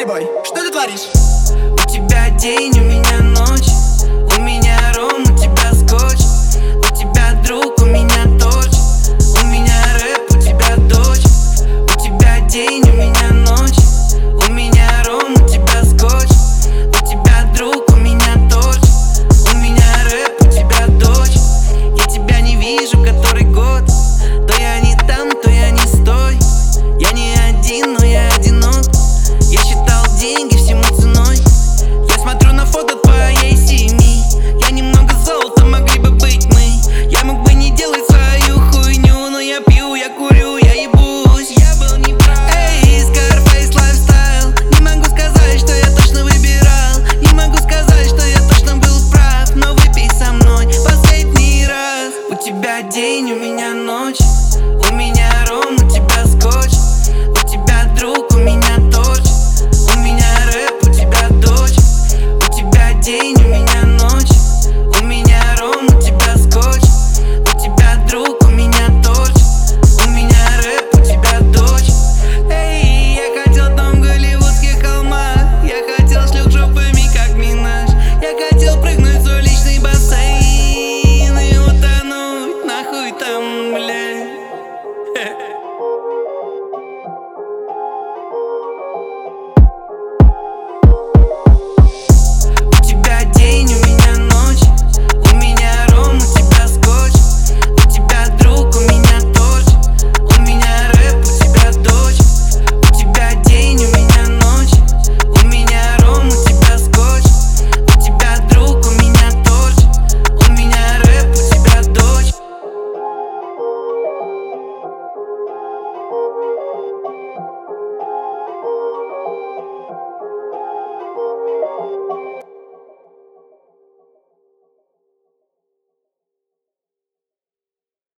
Плейбой, что ты творишь? У тебя день, у меня ночь. У меня ром, у тебя скотч. У тебя друг, у меня дочь. У меня рэп, у тебя дочь. У тебя день, у меня ночь. У меня ром, у тебя скотч. У тебя друг, у меня дочь. У меня рэп, у тебя дочь. Я тебя не вижу который год. То я не там, то я не с той. Я не один, но я одинок. Я считал деньги всему ценой. Я смотрю на фото твоей семьи. Я немного золота, могли бы быть мы. Я мог бы не делать свою хуйню, но я пью, я курю, я ебусь. Я был неправ. Эй, Scarface Lifestyle. Не могу сказать, что я точно выбирал. Не могу сказать, что я точно был прав. Но выпей со мной последний раз. У тебя день, у меня ночь.